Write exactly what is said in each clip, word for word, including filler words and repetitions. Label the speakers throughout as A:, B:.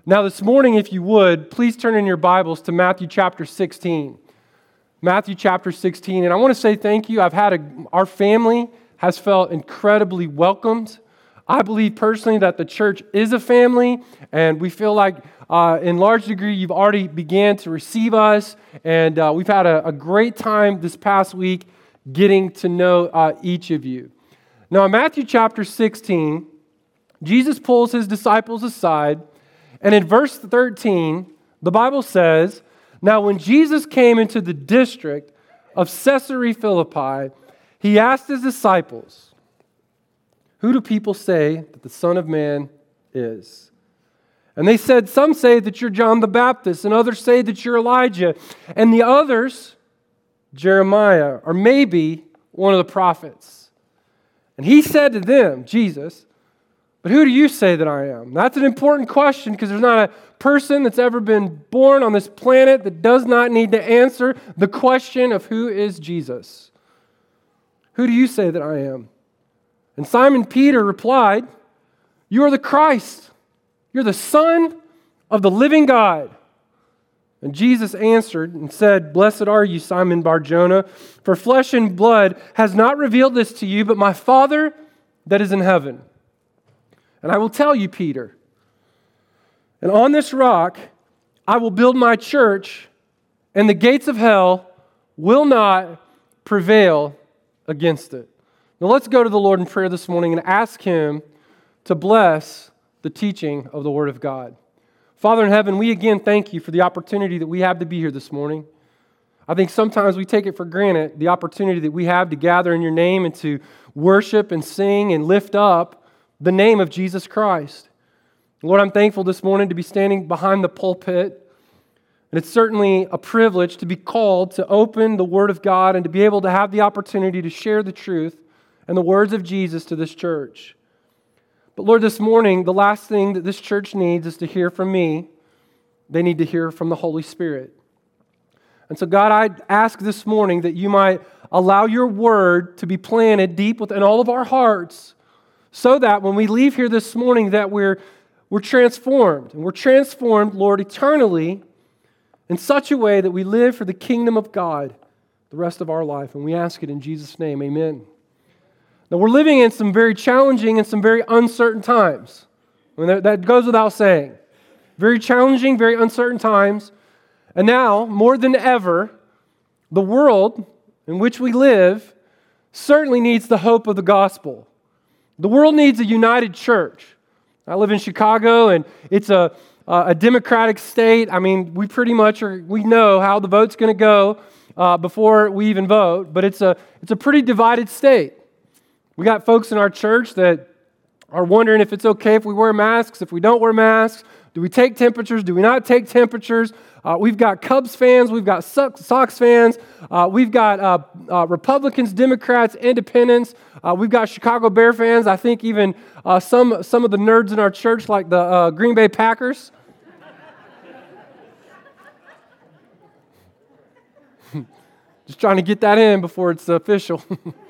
A: Now this morning, if you would, please turn in your Bibles to Matthew chapter sixteen. Matthew chapter sixteen. And I want to say thank you. I've had a, our family has felt incredibly welcomed. I believe personally that the church is a family, and we feel like uh, in large degree you've already began to receive us, and uh, we've had a, a great time this past week getting to know uh, each of you. Now in Matthew chapter sixteen, Jesus pulls his disciples aside, and in verse thirteen, the Bible says, "Now when Jesus came into the district of Caesarea Philippi, he asked his disciples, 'Who do people say that the Son of Man is?' And they said, 'Some say that you're John the Baptist, and others say that you're Elijah, and the others, Jeremiah, or maybe one of the prophets.' And he said to them," Jesus, "But who do you say that I am?" That's an important question because there's not a person that's ever been born on this planet that does not need to answer the question of who is Jesus. "Who do you say that I am?" And Simon Peter replied, "You are the Christ. You're the Son of the living God." And Jesus answered and said, "Blessed are you, Simon Bar-Jonah, for flesh and blood has not revealed this to you, but my Father that is in heaven. And I will tell you, Peter, and on this rock I will build my church, and the gates of hell will not prevail against it." Now let's go to the Lord in prayer this morning and ask Him to bless the teaching of the Word of God. Father in heaven, we again thank you for the opportunity that we have to be here this morning. I think sometimes we take it for granted, the opportunity that we have to gather in your name and to worship and sing and lift up the name of Jesus Christ. Lord, I'm thankful this morning to be standing behind the pulpit. And it's certainly a privilege to be called to open the Word of God and to be able to have the opportunity to share the truth and the words of Jesus to this church. But Lord, this morning, the last thing that this church needs is to hear from me. They need to hear from the Holy Spirit. And so God, I ask this morning that you might allow your word to be planted deep within all of our hearts so that when we leave here this morning that we're, we're transformed. And we're transformed, Lord, eternally in such a way that we live for the kingdom of God the rest of our life. And we ask it in Jesus' name, amen. Now, we're living in some very challenging and some very uncertain times. I mean, that goes without saying. Very challenging, very uncertain times. And now, more than ever, the world in which we live certainly needs the hope of the gospel. The world needs a united church. I live in Chicago, and it's a, a democratic state. I mean, we pretty much are, we know how the vote's going to go uh, before we even vote, but it's a it's a pretty divided state. We got folks in our church that are wondering if it's okay if we wear masks, if we don't wear masks. Do we take temperatures? Do we not take temperatures? Uh, we've got Cubs fans. We've got Sox fans. Uh, we've got uh, uh, Republicans, Democrats, Independents. Uh, we've got Chicago Bear fans. I think even uh, some, some of the nerds in our church like the uh, Green Bay Packers. Just trying to get that in before it's official.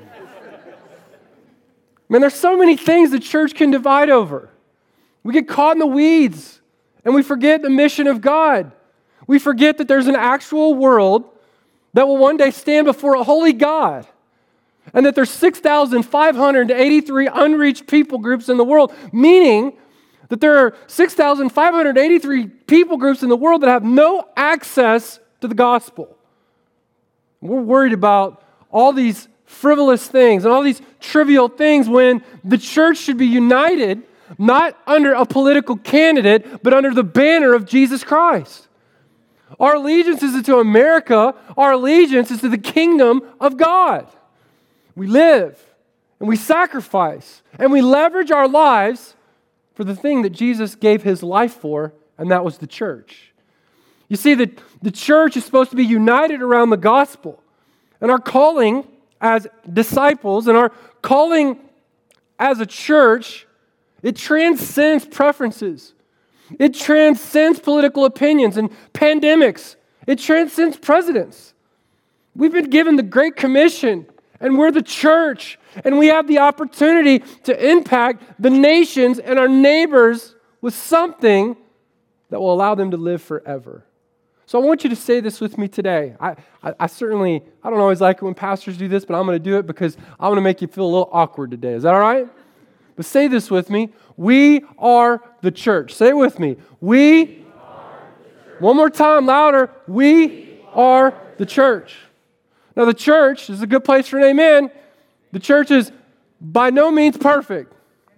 A: Man, there's so many things the church can divide over. We get caught in the weeds, and we forget the mission of God. We forget that there's an actual world that will one day stand before a holy God, and that there's six thousand five hundred eighty-three unreached people groups in the world, meaning that there are six thousand five hundred eighty-three people groups in the world that have no access to the gospel. We're worried about all these frivolous things and all these trivial things when the church should be united, not under a political candidate, but under the banner of Jesus Christ. Our allegiance isn't to America. Our allegiance is to the kingdom of God. We live and we sacrifice and we leverage our lives for the thing that Jesus gave his life for, and that was the church. You see, the, the church is supposed to be united around the gospel, and our calling as disciples and our calling as a church, it transcends preferences. It transcends political opinions and pandemics. It transcends presidents. We've been given the Great Commission, and we're the church, and we have the opportunity to impact the nations and our neighbors with something that will allow them to live forever. So I want you to say this with me today. I, I, I certainly, I don't always like it when pastors do this, but I'm going to do it because I want to make you feel a little awkward today. Is that all right? But say this with me. We are the church. Say it with me. We, one more time, louder. We are the church. Now the church is a good place for an amen. The church is by no means perfect.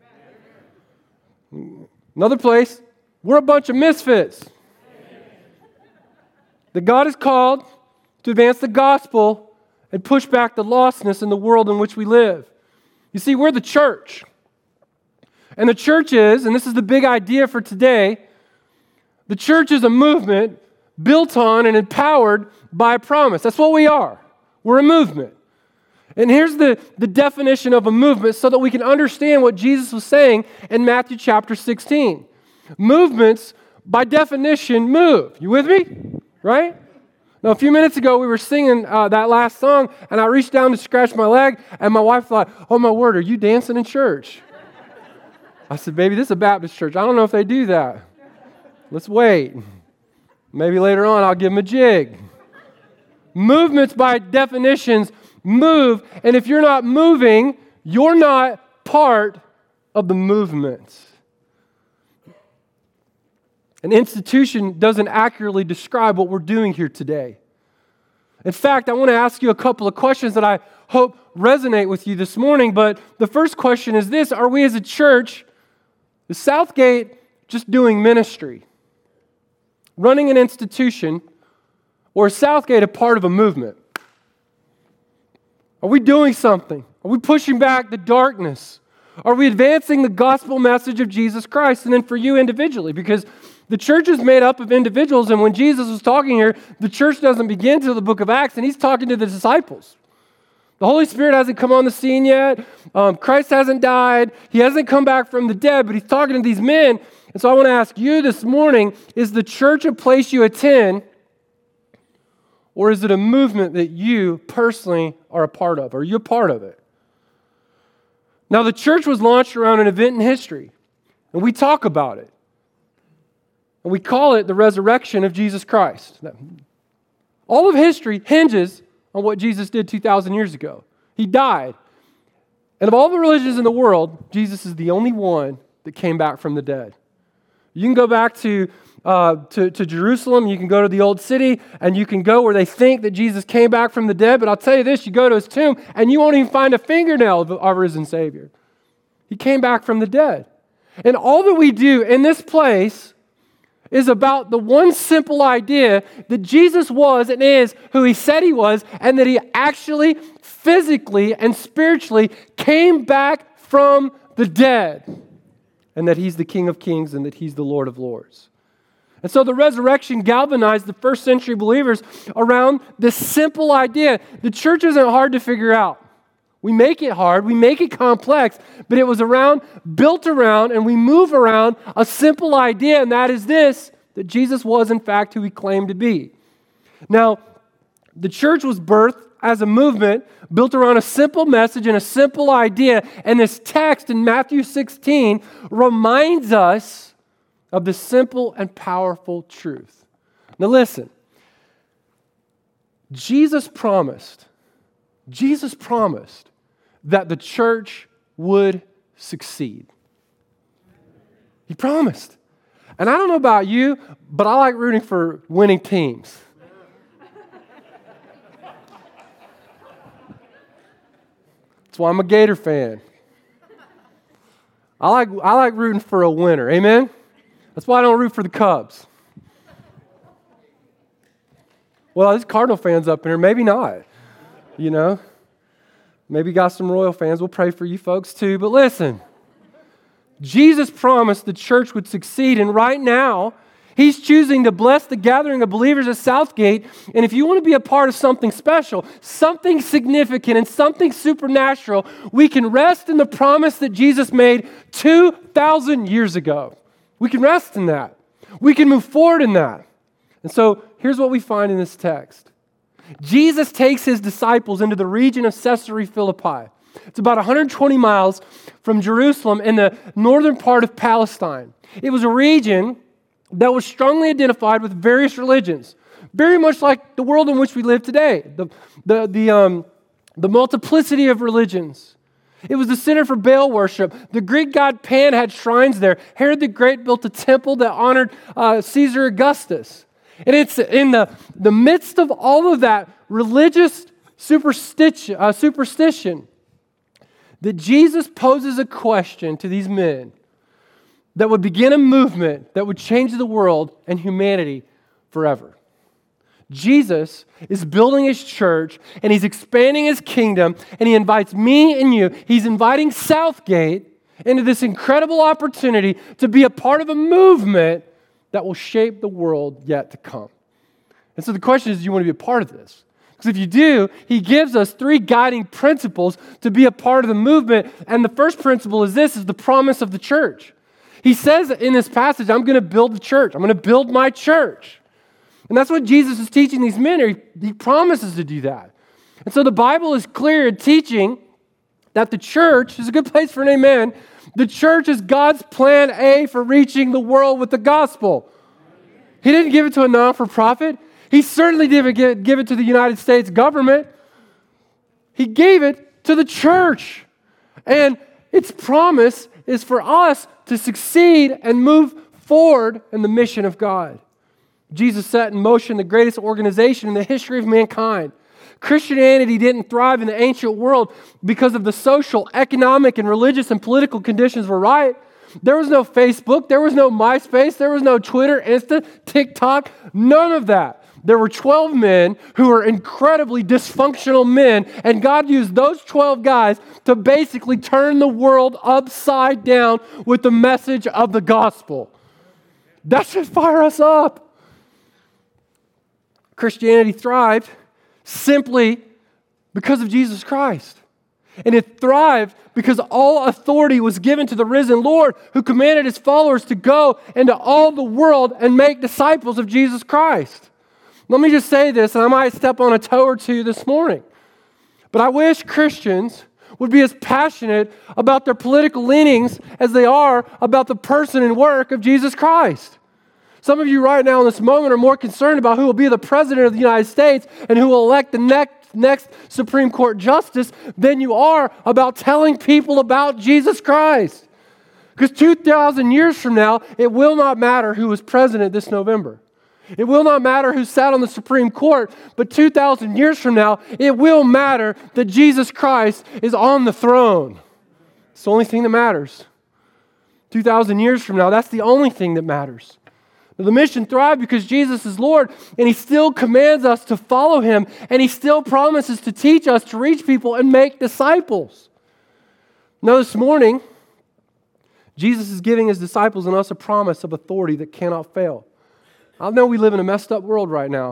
A: Another place, we're a bunch of misfits. That God is called to advance the gospel and push back the lostness in the world in which we live. You see, we're the church. And the church is, and this is the big idea for today, the church is a movement built on and empowered by a promise. That's what we are. We're a movement. And here's the, the definition of a movement so that we can understand what Jesus was saying in Matthew chapter sixteen. Movements, by definition, move. You with me? Right? Now, a few minutes ago, we were singing uh, that last song, and I reached down to scratch my leg, and my wife thought, oh, my word, are you dancing in church? I said, baby, this is a Baptist church. I don't know if they do that. Let's wait. Maybe later on, I'll give them a jig. Movements, by definitions, move, and if you're not moving, you're not part of the movement. An institution doesn't accurately describe what we're doing here today. In fact, I want to ask you a couple of questions that I hope resonate with you this morning, but the first question is this: are we as a church, is Southgate just doing ministry, running an institution, or is Southgate a part of a movement? Are we doing something? Are we pushing back the darkness? Are we advancing the gospel message of Jesus Christ? And then for you individually, because the church is made up of individuals, and when Jesus was talking here, the church doesn't begin till the book of Acts, and he's talking to the disciples. The Holy Spirit hasn't come on the scene yet. Um, Christ hasn't died. He hasn't come back from the dead, but he's talking to these men. And so I want to ask you this morning, is the church a place you attend, or is it a movement that you personally are a part of? Are you a part of it? Now, the church was launched around an event in history, and we talk about it. And we call it the resurrection of Jesus Christ. All of history hinges on what Jesus did two thousand years ago. He died. And of all the religions in the world, Jesus is the only one that came back from the dead. You can go back to, uh, to, to Jerusalem, you can go to the old city, and you can go where they think that Jesus came back from the dead, but I'll tell you this, you go to his tomb, and you won't even find a fingernail of our risen Savior. He came back from the dead. And all that we do in this place is about the one simple idea that Jesus was and is who he said he was, and that he actually physically and spiritually came back from the dead, and that he's the King of Kings and that he's the Lord of Lords. And so the resurrection galvanized the first century believers around this simple idea. The church isn't hard to figure out. We make it hard, we make it complex, but it was around, built around, and we move around a simple idea, and that is this, that Jesus was in fact who he claimed to be. Now, the church was birthed as a movement built around a simple message and a simple idea, and this text in Matthew sixteen reminds us of the simple and powerful truth. Now listen, Jesus promised, Jesus promised that the church would succeed. He promised. And I don't know about you, but I like rooting for winning teams. That's why I'm a Gator fan. I like, I like rooting for a winner. Amen? That's why I don't root for the Cubs. Well, there's Cardinal fans up in here. Maybe not. You know? Maybe got some Royal fans. We'll pray for you folks too. But listen, Jesus promised the church would succeed, and right now, he's choosing to bless the gathering of believers at Southgate. And if you want to be a part of something special, something significant, and something supernatural, we can rest in the promise that Jesus made two thousand years ago. We can rest in that. We can move forward in that. And so here's what we find in this text. Jesus takes his disciples into the region of Caesarea Philippi. It's about one hundred twenty miles from Jerusalem in the northern part of Palestine. It was a region that was strongly identified with various religions, very much like the world in which we live today, the, the, the, um, the multiplicity of religions. It was the center for Baal worship. The Greek god Pan had shrines there. Herod the Great built a temple that honored uh, Caesar Augustus. And it's in the, the midst of all of that religious superstition, uh, superstition that Jesus poses a question to these men that would begin a movement that would change the world and humanity forever. Jesus is building his church and he's expanding his kingdom, and he invites me and you, he's inviting Southgate into this incredible opportunity to be a part of a movement that will shape the world yet to come. And so the question is, do you want to be a part of this? Because if you do, he gives us three guiding principles to be a part of the movement. And the first principle is this, is the promise of the church. He says in this passage, I'm going to build the church. I'm going to build my church. And that's what Jesus is teaching these men. He, he promises to do that. And so the Bible is clear in teaching that the church is a good place for an amen. The church is God's plan A for reaching the world with the gospel. He didn't give it to a non-for-profit. He certainly didn't give, give it to the United States government. He gave it to the church. And its promise is for us to succeed and move forward in the mission of God. Jesus set in motion the greatest organization in the history of mankind. Christianity didn't thrive in the ancient world because of the social, economic, and religious and political conditions were right. There was no Facebook, there was no MySpace, there was no Twitter, Insta, TikTok, none of that. There were twelve men who were incredibly dysfunctional men, and God used those twelve guys to basically turn the world upside down with the message of the gospel. That should fire us up. Christianity thrived simply because of Jesus Christ. And it thrived because all authority was given to the risen Lord, who commanded his followers to go into all the world and make disciples of Jesus Christ. Let me just say this, and I might step on a toe or two this morning, but I wish Christians would be as passionate about their political leanings as they are about the person and work of Jesus Christ. Some of you right now in this moment are more concerned about who will be the president of the United States and who will elect the next, next Supreme Court justice than you are about telling people about Jesus Christ. Because two thousand years from now, it will not matter who was president this November. It will not matter who sat on the Supreme Court, but two thousand years from now, it will matter that Jesus Christ is on the throne. It's the only thing that matters. two thousand years from now, that's the only thing that matters. The mission thrived because Jesus is Lord, and he still commands us to follow him, and he still promises to teach us to reach people and make disciples. Now this morning, Jesus is giving his disciples and us a promise of authority that cannot fail. I know we live in a messed up world right now.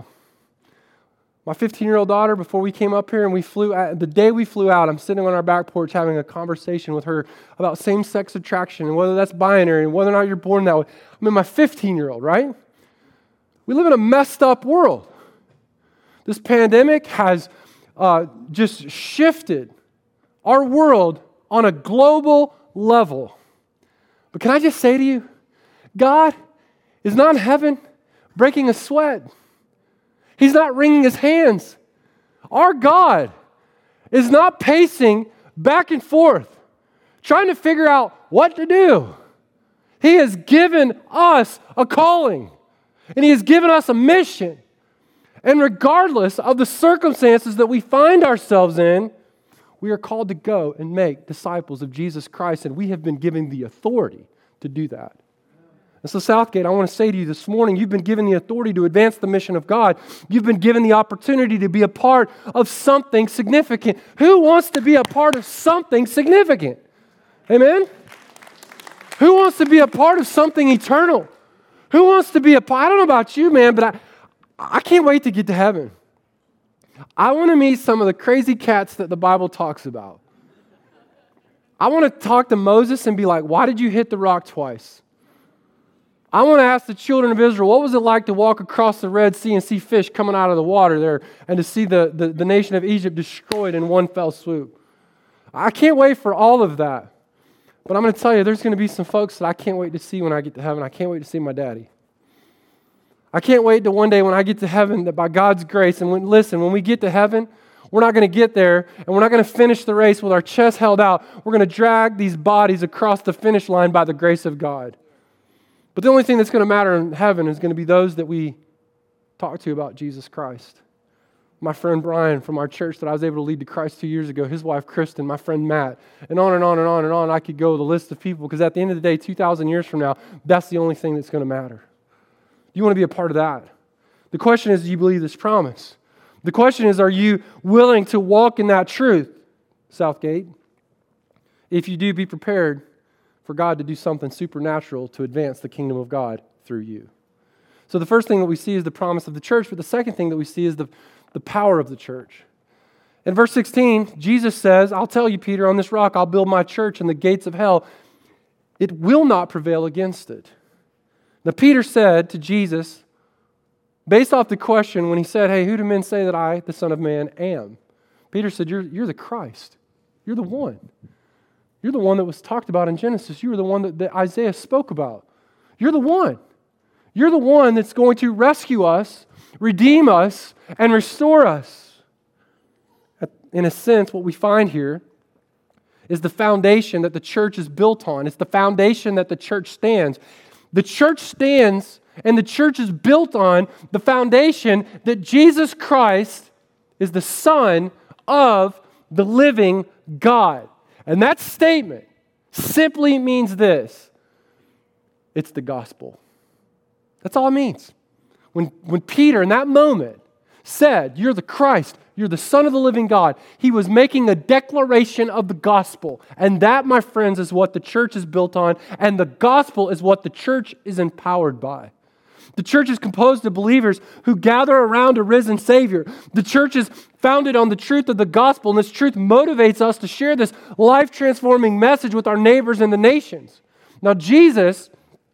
A: My fifteen-year-old daughter, before we came up here and we flew out, the day we flew out, I'm sitting on our back porch having a conversation with her about same-sex attraction and whether that's binary and whether or not you're born that way. I mean, my fifteen-year-old, right? We live in a messed up world. This pandemic has uh, just shifted our world on a global level. But can I just say to you, God is not in heaven breaking a sweat. He's not wringing his hands. Our God is not pacing back and forth, trying to figure out what to do. He has given us a calling, and he has given us a mission. And regardless of the circumstances that we find ourselves in, we are called to go and make disciples of Jesus Christ, and we have been given the authority to do that. And so Southgate, I want to say to you this morning, you've been given the authority to advance the mission of God. You've been given the opportunity to be a part of something significant. Who wants to be a part of something significant? Amen? Who wants to be a part of something eternal? Who wants to be a part? I don't know about you, man, but I, I can't wait to get to heaven. I want to meet some of the crazy cats that the Bible talks about. I want to talk to Moses and be like, why did you hit the rock twice? I want to ask the children of Israel, what was it like to walk across the Red Sea and see fish coming out of the water there and to see the, the, the nation of Egypt destroyed in one fell swoop? I can't wait for all of that. But I'm going to tell you, there's going to be some folks that I can't wait to see when I get to heaven. I can't wait to see my daddy. I can't wait till one day when I get to heaven that by God's grace, and when, listen, when we get to heaven, we're not going to get there and we're not going to finish the race with our chest held out. We're going to drag these bodies across the finish line by the grace of God. But the only thing that's going to matter in heaven is going to be those that we talk to about Jesus Christ. My friend Brian from our church that I was able to lead to Christ two years ago, his wife Kristen, my friend Matt, and on and on and on and on. I could go with a list of people because at the end of the day, two thousand years from now, that's the only thing that's going to matter. You want to be a part of that. The question is, do you believe this promise? The question is, are you willing to walk in that truth, Southgate? If you do, be prepared for God to do something supernatural to advance the kingdom of God through you. So the first thing that we see is the promise of the church, but the second thing that we see is the, the power of the church. In verse sixteen, Jesus says, I'll tell you, Peter, on this rock I'll build my church, and the gates of hell, it will not prevail against it. Now Peter said to Jesus, based off the question when he said, hey, who do men say that I, the Son of Man, am? Peter said, you're, you're the Christ. You're the one. You're the one that was talked about in Genesis. You were the one that, that Isaiah spoke about. You're the one. You're the one that's going to rescue us, redeem us, and restore us. In a sense, what we find here is the foundation that the church is built on. It's the foundation that the church stands. The church stands and the church is built on the foundation that Jesus Christ is the Son of the living God. And that statement simply means this. It's the gospel. That's all it means. When, when Peter, in that moment, said, you're the Christ, you're the Son of the living God, he was making a declaration of the gospel. And that, my friends, is what the church is built on. And the gospel is what the church is empowered by. The church is composed of believers who gather around a risen Savior. The church is founded on the truth of the gospel, and this truth motivates us to share this life-transforming message with our neighbors and the nations. Now, Jesus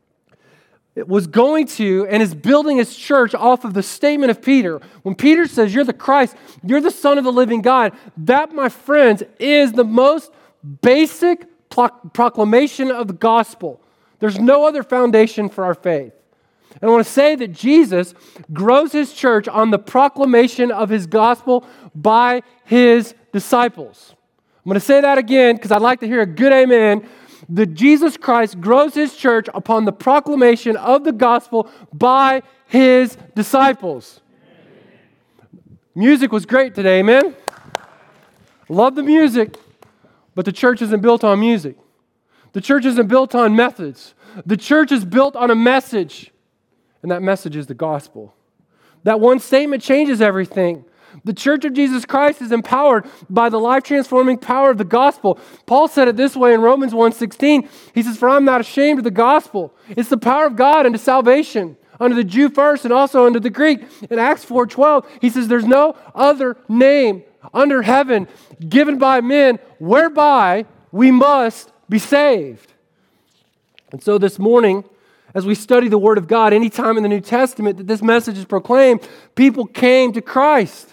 A: was going to and is building his church off of the statement of Peter. When Peter says, you're the Christ, you're the Son of the living God, that, my friends, is the most basic proclamation of the gospel. There's no other foundation for our faith. And I want to say that Jesus grows his church on the proclamation of his gospel by his disciples. I'm going to say that again because I'd like to hear a good amen. That Jesus Christ grows his church upon the proclamation of the gospel by his disciples. Music was great today, amen? Love the music, but the church isn't built on music. The church isn't built on methods. The church is built on a message. And that message is the gospel. That one statement changes everything. The church of Jesus Christ is empowered by the life-transforming power of the gospel. Paul said it this way in Romans one sixteen. He says, for I'm not ashamed of the gospel. It's the power of God unto salvation, unto the Jew first and also unto the Greek. In Acts four twelve, he says, there's no other name under heaven given by men whereby we must be saved. And so this morning, as we study the Word of God, anytime in the New Testament that this message is proclaimed, people came to Christ.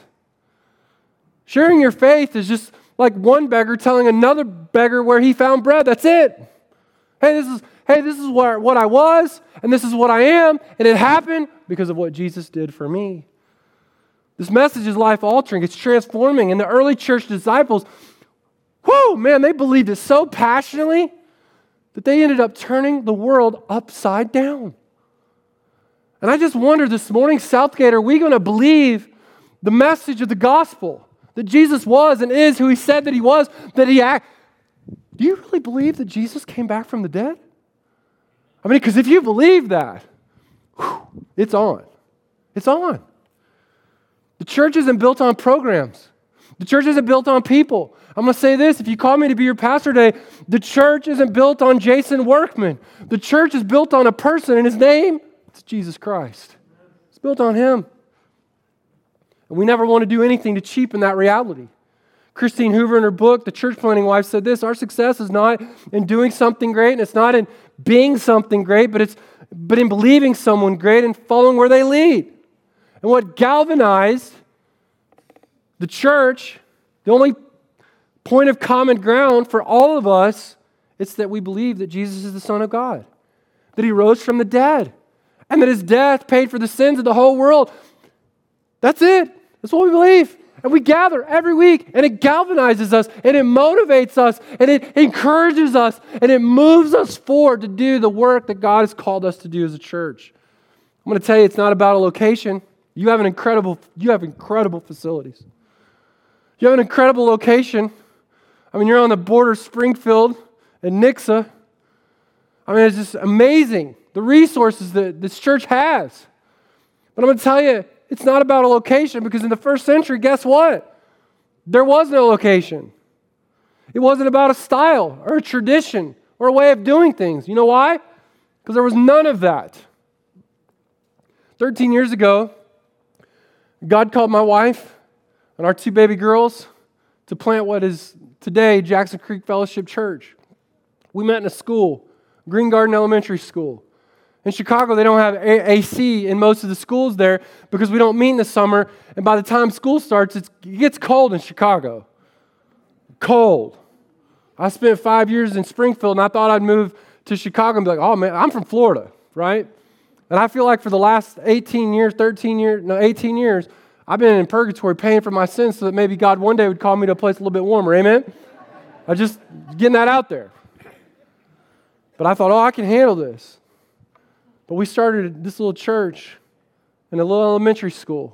A: Sharing your faith is just like one beggar telling another beggar where he found bread. That's it. Hey, this is hey, this is where, what I was, and this is what I am, and it happened because of what Jesus did for me. This message is life-altering. It's transforming. And the early church disciples, whoo, man, they believed it so passionately that they ended up turning the world upside down. And I just wonder this morning, Southgate, are we going to believe the message of the gospel? That Jesus was and is who he said that he was, that he act. Do you really believe that Jesus came back from the dead? I mean, because if you believe that, whew, it's on. It's on. The church isn't built on programs. The church isn't built on people. I'm going to say this, if you call me to be your pastor today, the church isn't built on Jason Workman. The church is built on a person, and his name is Jesus Christ. It's built on him. And we never want to do anything to cheapen that reality. Christine Hoover, in her book, The Church Planting Wife, said this, our success is not in doing something great, and it's not in being something great, but it's but in believing someone great and following where they lead. And what galvanized the church, the only point of common ground for all of us, it's that we believe that Jesus is the Son of God, that he rose from the dead, and that his death paid for the sins of the whole world. That's it. That's what we believe. And we gather every week, and it galvanizes us, and it motivates us, and it encourages us, and it moves us forward to do the work that God has called us to do as a church. I'm going to tell you, it's not about a location. You have an incredible, you have incredible facilities. You have an incredible location. I mean, you're on the border of Springfield and Nixa. I mean, it's just amazing, the resources that this church has. But I'm going to tell you, it's not about a location, because in the first century, guess what? There was no location. It wasn't about a style or a tradition or a way of doing things. You know why? Because there was none of that. thirteen years ago, God called my wife and our two baby girls to plant what is today Jackson Creek Fellowship Church. We met in a school, Green Garden Elementary School. In Chicago, they don't have A C in most of the schools there because we don't meet in the summer, and by the time school starts, it's, it gets cold in Chicago. Cold. I spent five years in Springfield, and I thought I'd move to Chicago and be like, oh man, I'm from Florida, right? And I feel like for the last eighteen years, thirteen years, no, eighteen years, I've been in purgatory paying for my sins so that maybe God one day would call me to a place a little bit warmer, amen? I'm just getting that out there. But I thought, oh, I can handle this. But we started this little church in a little elementary school.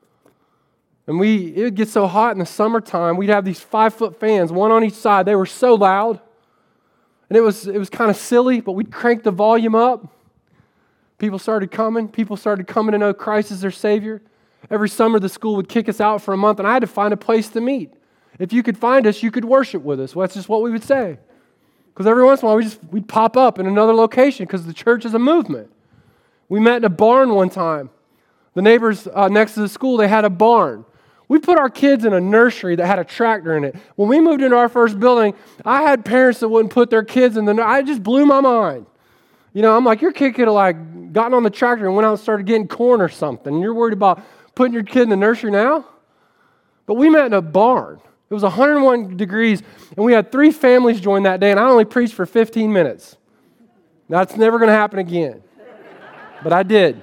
A: And we it would get so hot in the summertime, we'd have these five-foot fans, one on each side. They were so loud. And it was it was kind of silly, but we'd crank the volume up. People started coming. People started coming to know Christ as their Savior. Every summer, the school would kick us out for a month, and I had to find a place to meet. If you could find us, you could worship with us. Well, that's just what we would say. Because every once in a while, we just, we'd pop up in another location because the church is a movement. We met in a barn one time. The neighbors uh, next to the school, they had a barn. We put our kids in a nursery that had a tractor in it. When we moved into our first building, I had parents that wouldn't put their kids in the nursery. It just blew my mind. You know, I'm like, your kid could have like gotten on the tractor and went out and started getting corn or something. And you're worried about putting your kid in the nursery now? But we met in a barn. It was one hundred one degrees, and we had three families join that day, and I only preached for fifteen minutes. That's never going to happen again. But I did.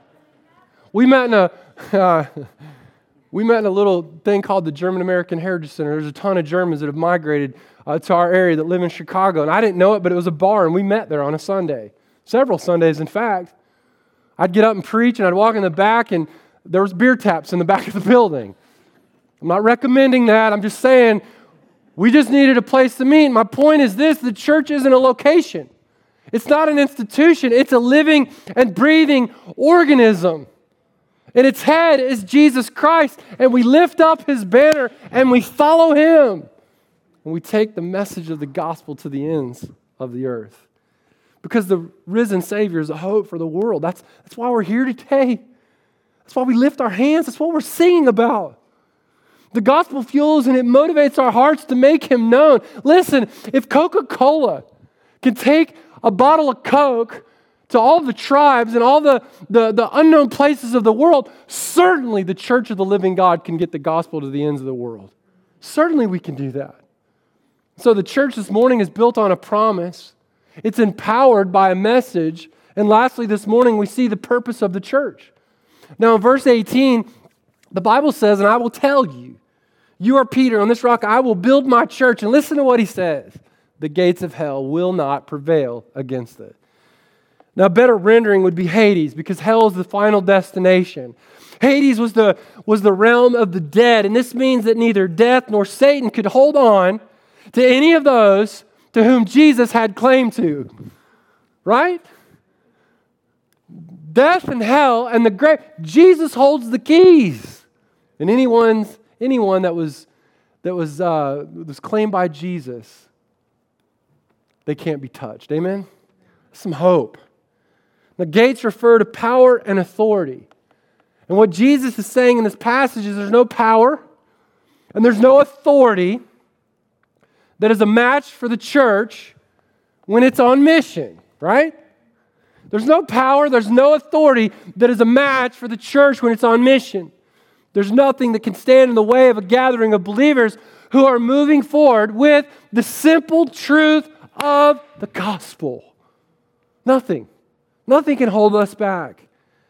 A: We met in a uh, we met in a little thing called the German American Heritage Center. There's a ton of Germans that have migrated uh, to our area that live in Chicago, and I didn't know it, but it was a bar, and we met there on a Sunday. Several Sundays, in fact. I'd get up and preach, and I'd walk in the back, and there was beer taps in the back of the building. I'm not recommending that. I'm just saying we just needed a place to meet. My point is this: the church isn't a location. It's not an institution. It's a living and breathing organism. And its head is Jesus Christ. And we lift up His banner and we follow Him. And we take the message of the gospel to the ends of the earth. Because the risen Savior is a hope for the world. That's, that's why we're here today. That's why we lift our hands. That's what we're singing about. The gospel fuels and it motivates our hearts to make Him known. Listen, if Coca-Cola can take a bottle of Coke to all the tribes and all the, the, the unknown places of the world, certainly the church of the living God can get the gospel to the ends of the world. Certainly we can do that. So the church this morning is built on a promise. It's empowered by a message. And lastly, this morning we see the purpose of the church. Now in verse eighteen, the Bible says, and I will tell you, you are Peter, on this rock I will build my church. And listen to what he says. The gates of hell will not prevail against it. Now, a better rendering would be Hades, because hell is the final destination. Hades was the, was the realm of the dead, and this means that neither death nor Satan could hold on to any of those to whom Jesus had claim to. Right? Death and hell and the grave. Jesus holds the keys. And anyone's, anyone that was, that was, uh, was claimed by Jesus, they can't be touched. Amen? Some hope. The gates refer to power and authority. And what Jesus is saying in this passage is there's no power and there's no authority that is a match for the church when it's on mission, right? There's no power, there's no authority that is a match for the church when it's on mission. There's nothing that can stand in the way of a gathering of believers who are moving forward with the simple truth of the gospel. Nothing. Nothing can hold us back.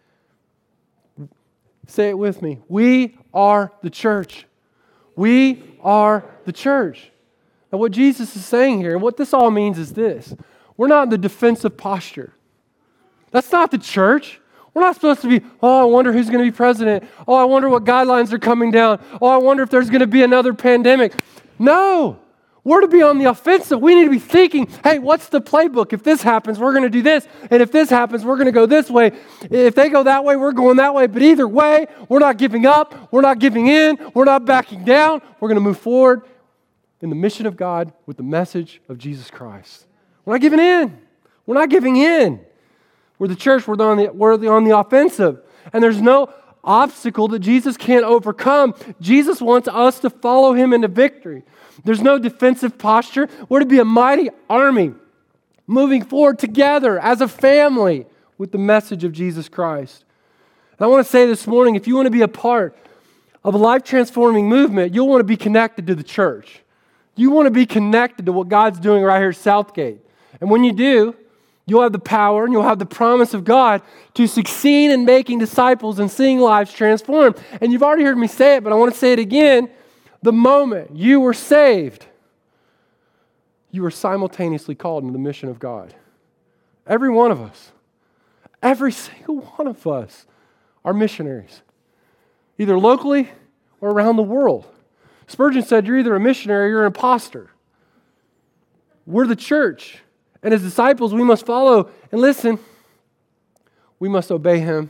A: Say it with me. We are the church. We are the church. And what Jesus is saying here, and what this all means is this. We're not in the defensive posture. That's not the church. We're not supposed to be, oh, I wonder who's going to be president. Oh, I wonder what guidelines are coming down. Oh, I wonder if there's going to be another pandemic. No. We're to be on the offensive. We need to be thinking, hey, what's the playbook? If this happens, we're going to do this. And if this happens, we're going to go this way. If they go that way, we're going that way. But either way, we're not giving up. We're not giving in. We're not backing down. We're going to move forward in the mission of God with the message of Jesus Christ. We're not giving in. We're not giving in. We're the church. We're on the, we're on the offensive. And there's no obstacle that Jesus can't overcome. Jesus wants us to follow Him into victory. There's no defensive posture. We're to be a mighty army moving forward together as a family with the message of Jesus Christ. And I want to say this morning, if you want to be a part of a life-transforming movement, you'll want to be connected to the church. You want to be connected to what God's doing right here at Southgate. And when you do, you'll have the power and you'll have the promise of God to succeed in making disciples and seeing lives transformed. And you've already heard me say it, but I want to say it again. The moment you were saved, you were simultaneously called into the mission of God. Every one of us, every single one of us are missionaries, either locally or around the world. Spurgeon said, you're either a missionary or an imposter. We're the church. And as disciples, we must follow. And listen, we must obey Him.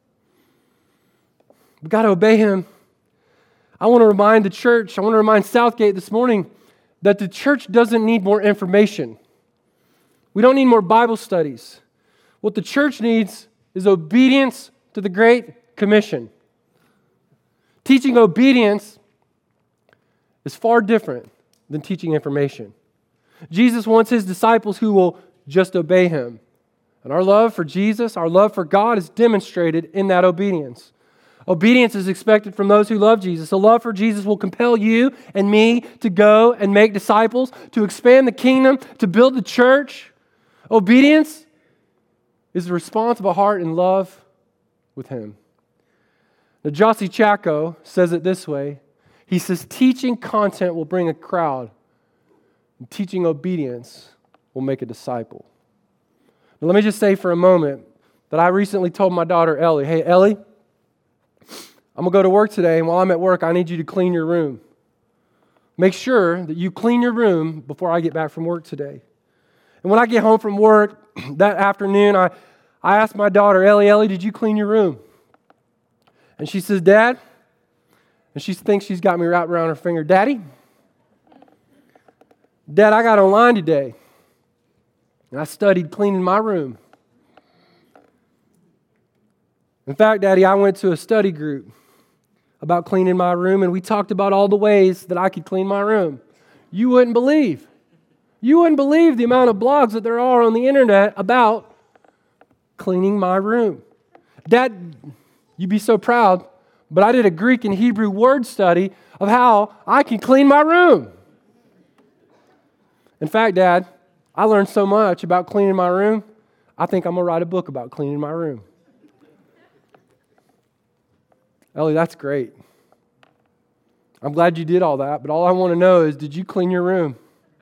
A: We've got to obey Him. I want to remind the church, I want to remind Southgate this morning that the church doesn't need more information. We don't need more Bible studies. What the church needs is obedience to the Great Commission. Teaching obedience is far different than teaching information. Jesus wants His disciples who will just obey Him. And our love for Jesus, our love for God is demonstrated in that obedience. Obedience is expected from those who love Jesus. A love for Jesus will compel you and me to go and make disciples, to expand the kingdom, to build the church. Obedience is the response of a heart in love with Him. Now, Jossi Chaco says it this way. He says, teaching content will bring a crowd. And teaching obedience will make a disciple. Now, let me just say for a moment that I recently told my daughter, Ellie, hey, Ellie, I'm going to go to work today, and while I'm at work, I need you to clean your room. Make sure that you clean your room before I get back from work today. And when I get home from work that afternoon, I, I asked my daughter, Ellie, Ellie, did you clean your room? And she says, Dad, and she thinks she's got me wrapped around her finger, Daddy, Dad, I got online today, and I studied cleaning my room. In fact, Daddy, I went to a study group about cleaning my room, and we talked about all the ways that I could clean my room. You wouldn't believe. You wouldn't believe the amount of blogs that there are on the internet about cleaning my room. Dad, you'd be so proud, but I did a Greek and Hebrew word study of how I can clean my room. In fact, Dad, I learned so much about cleaning my room, I think I'm going to write a book about cleaning my room. Ellie, that's great. I'm glad you did all that, but all I want to know is, did you clean your room?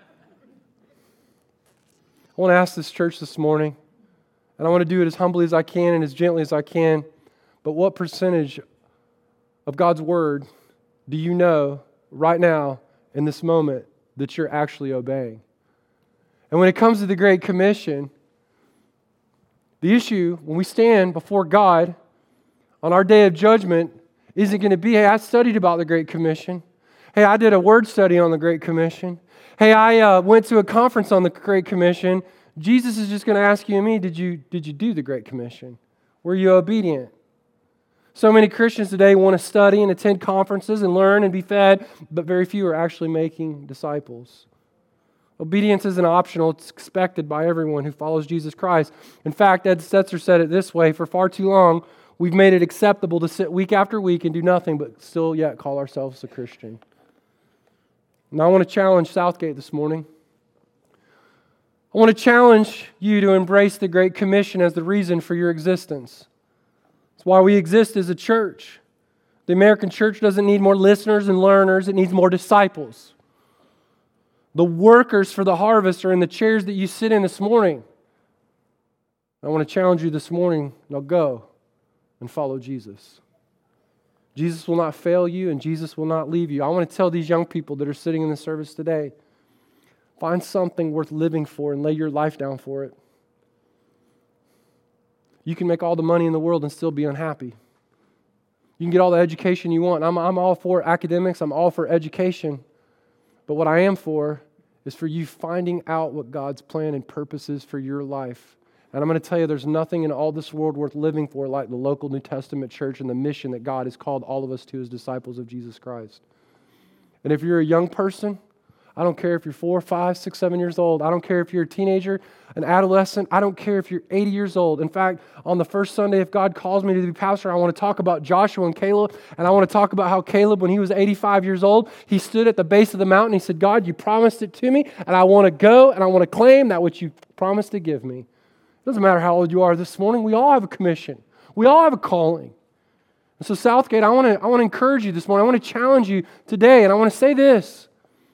A: I want to ask this church this morning, and I want to do it as humbly as I can and as gently as I can, but what percentage of God's Word do you know right now in this moment that you're actually obeying? And when it comes to the Great Commission, the issue when we stand before God on our day of judgment isn't going to be, hey, I studied about the Great Commission. Hey, I did a word study on the Great Commission. Hey, I uh, went to a conference on the Great Commission. Jesus is just going to ask you and me, did you, did you do the Great Commission? Were you obedient? So many Christians today want to study and attend conferences and learn and be fed, but very few are actually making disciples. Obedience isn't optional. It's expected by everyone who follows Jesus Christ. In fact, Ed Stetzer said it this way, for far too long, we've made it acceptable to sit week after week and do nothing but still yet call ourselves a Christian. And I want to challenge Southgate this morning. I want to challenge you to embrace the Great Commission as the reason for your existence. It's why we exist as a church. The American church doesn't need more listeners and learners. It needs more disciples. The workers for the harvest are in the chairs that you sit in this morning. I want to challenge you this morning. Now go and follow Jesus. Jesus will not fail you and Jesus will not leave you. I want to tell these young people that are sitting in the service today, find something worth living for and lay your life down for it. You can make all the money in the world and still be unhappy. You can get all the education you want. I'm, I'm all for academics. I'm all for education. But what I am for is for you finding out what God's plan and purpose is for your life. And I'm going to tell you, there's nothing in all this world worth living for like the local New Testament church and the mission that God has called all of us to as disciples of Jesus Christ. And if you're a young person, I don't care if you're four, five, six, seven years old. I don't care if you're a teenager, an adolescent. I don't care if you're eighty years old. In fact, on the first Sunday, if God calls me to be pastor, I want to talk about Joshua and Caleb. And I want to talk about how Caleb, when he was eighty-five years old, he stood at the base of the mountain. He said, God, you promised it to me, and I want to go, and I want to claim that which you promised to give me. It doesn't matter how old you are this morning. We all have a commission. We all have a calling. And so Southgate, I want to I want to encourage you this morning. I want to challenge you today, and I want to say this.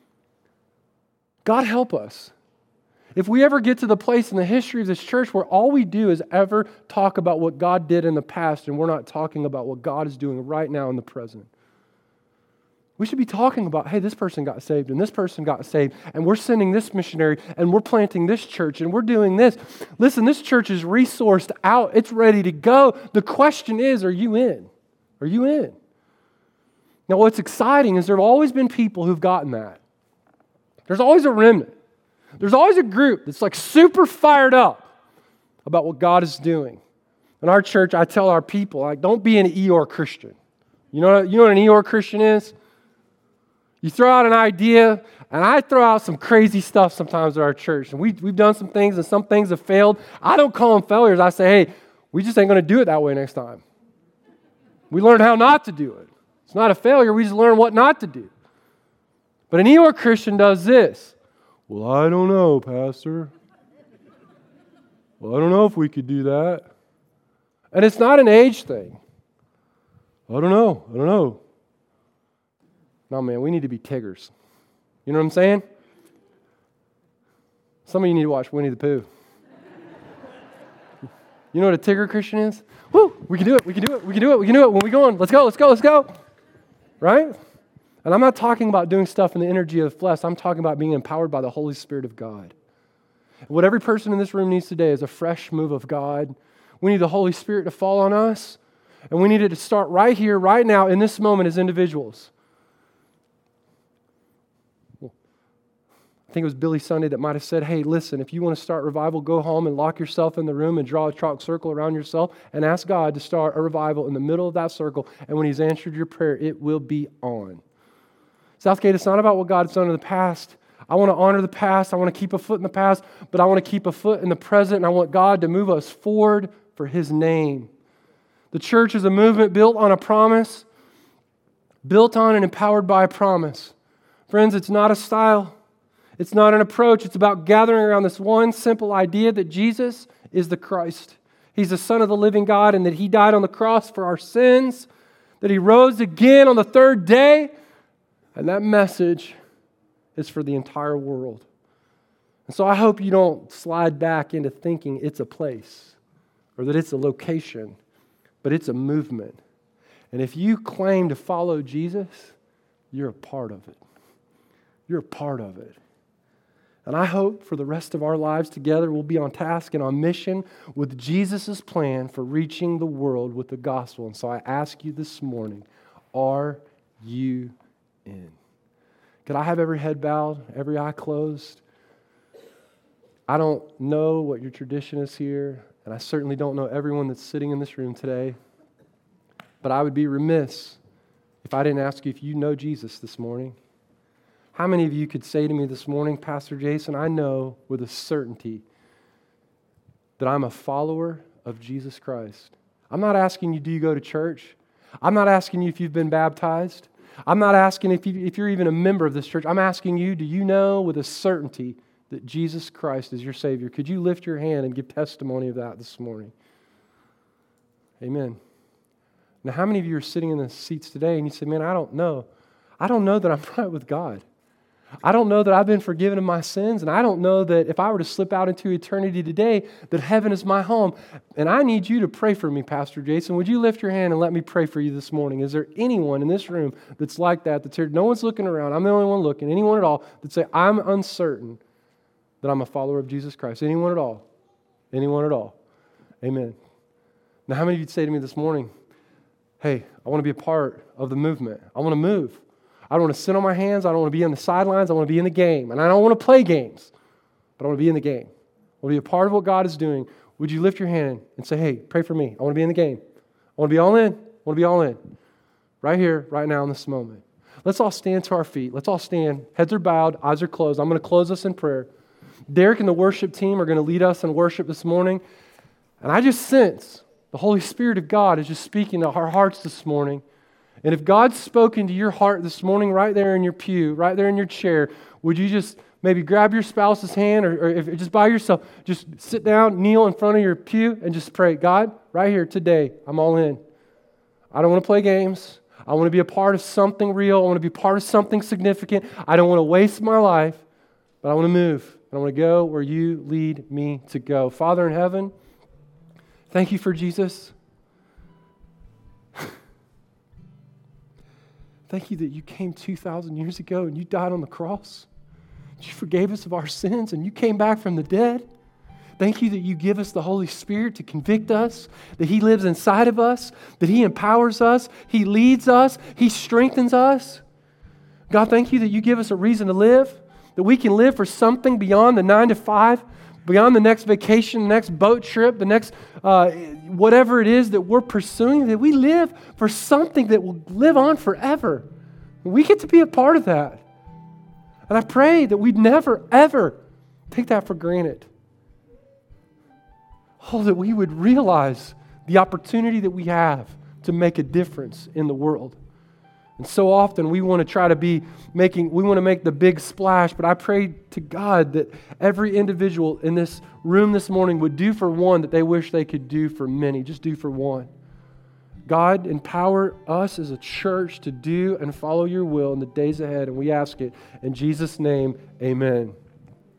A: God help us. If we ever get to the place in the history of this church where all we do is ever talk about what God did in the past and we're not talking about what God is doing right now in the present. We should be talking about, hey, this person got saved and this person got saved and we're sending this missionary and we're planting this church and we're doing this. Listen, this church is resourced out. It's ready to go. The question is, are you in? Are you in? Now, what's exciting is there have always been people who've gotten that. There's always a remnant. There's always a group that's like super fired up about what God is doing. In our church, I tell our people, like, don't be an Eeyore Christian. You know, you know what an Eeyore Christian is? You throw out an idea, and I throw out some crazy stuff sometimes at our church. And we, we've done some things, and some things have failed. I don't call them failures. I say, hey, we just ain't going to do it that way next time. We learned how not to do it. It's not a failure. We just learn what not to do. But an Eeyore Christian does this. Well, I don't know, Pastor. Well, I don't know if we could do that. And it's not an age thing. I don't know. I don't know. No, man, we need to be Tiggers. You know what I'm saying? Some of you need to watch Winnie the Pooh. You know what a Tigger Christian is? Woo! We can do it. We can do it. We can do it. We can do it. When we go on, let's go. Let's go. Let's go. Right? And I'm not talking about doing stuff in the energy of the flesh. I'm talking about being empowered by the Holy Spirit of God. What every person in this room needs today is a fresh move of God. We need the Holy Spirit to fall on us. And we need it to start right here, right now, in this moment as individuals. I think it was Billy Sunday that might have said, hey, listen, if you want to start revival, go home and lock yourself in the room and draw a chalk circle around yourself and ask God to start a revival in the middle of that circle. And when He's answered your prayer, it will be on. Southgate, it's not about what God's done in the past. I want to honor the past. I want to keep a foot in the past, but I want to keep a foot in the present, and I want God to move us forward for His name. The church is a movement built on a promise, built on and empowered by a promise. Friends, it's not a style. It's not an approach. It's about gathering around this one simple idea that Jesus is the Christ. He's the Son of the living God, and that He died on the cross for our sins, that He rose again on the third day. And that message is for the entire world. And so I hope you don't slide back into thinking it's a place or that it's a location, but it's a movement. And if you claim to follow Jesus, you're a part of it. You're a part of it. And I hope for the rest of our lives together, we'll be on task and on mission with Jesus' plan for reaching the world with the gospel. And so I ask you this morning, are you in? Could I have every head bowed, every eye closed? I don't know what your tradition is here, and I certainly don't know everyone that's sitting in this room today, but I would be remiss if I didn't ask you if you know Jesus this morning. How many of you could say to me this morning, Pastor Jason, I know with a certainty that I'm a follower of Jesus Christ. I'm not asking you, do you go to church? I'm not asking you if you've been baptized. I'm not asking if, you, if you're even a member of this church. I'm asking you, do you know with a certainty that Jesus Christ is your Savior? Could you lift your hand and give testimony of that this morning? Amen. Now, how many of you are sitting in the seats today and you say, man, I don't know. I don't know that I'm right with God. I don't know that I've been forgiven of my sins, and I don't know that if I were to slip out into eternity today, that heaven is my home. And I need you to pray for me, Pastor Jason. Would you lift your hand and let me pray for you this morning? Is there anyone in this room that's like that, that's here? No one's looking around. I'm the only one looking. Anyone at all that say, I'm uncertain that I'm a follower of Jesus Christ? Anyone at all? Anyone at all? Amen. Now, how many of you would say to me this morning, hey, I want to be a part of the movement. I want to move. I don't want to sit on my hands. I don't want to be on the sidelines. I want to be in the game. And I don't want to play games, but I want to be in the game. I want to be a part of what God is doing. Would you lift your hand and say, hey, pray for me. I want to be in the game. I want to be all in. I want to be all in. Right here, right now in this moment. Let's all stand to our feet. Let's all stand. Heads are bowed. Eyes are closed. I'm going to close us in prayer. Derek and the worship team are going to lead us in worship this morning. And I just sense the Holy Spirit of God is just speaking to our hearts this morning. And if God's spoken to your heart this morning right there in your pew, right there in your chair, would you just maybe grab your spouse's hand or, or if just by yourself, just sit down, kneel in front of your pew and just pray, God, right here today, I'm all in. I don't want to play games. I want to be a part of something real. I want to be part of something significant. I don't want to waste my life, but I want to move. I want to go where you lead me to go. Father in heaven, thank you for Jesus. Thank you that you came two thousand years ago and you died on the cross. You forgave us of our sins and you came back from the dead. Thank you that you give us the Holy Spirit to convict us, that He lives inside of us, that He empowers us, He leads us, He strengthens us. God, thank you that you give us a reason to live, that we can live for something beyond the nine to five, beyond the next vacation, the next boat trip, the next uh, whatever it is that we're pursuing, that we live for something that will live on forever. We get to be a part of that. And I pray that we'd never, ever take that for granted. Oh, that we would realize the opportunity that we have to make a difference in the world. And so often we want to try to be making, we want to make the big splash, but I pray to God that every individual in this room this morning would do for one that they wish they could do for many. Just do for one. God, empower us as a church to do and follow your will in the days ahead, and we ask it in Jesus' name, amen.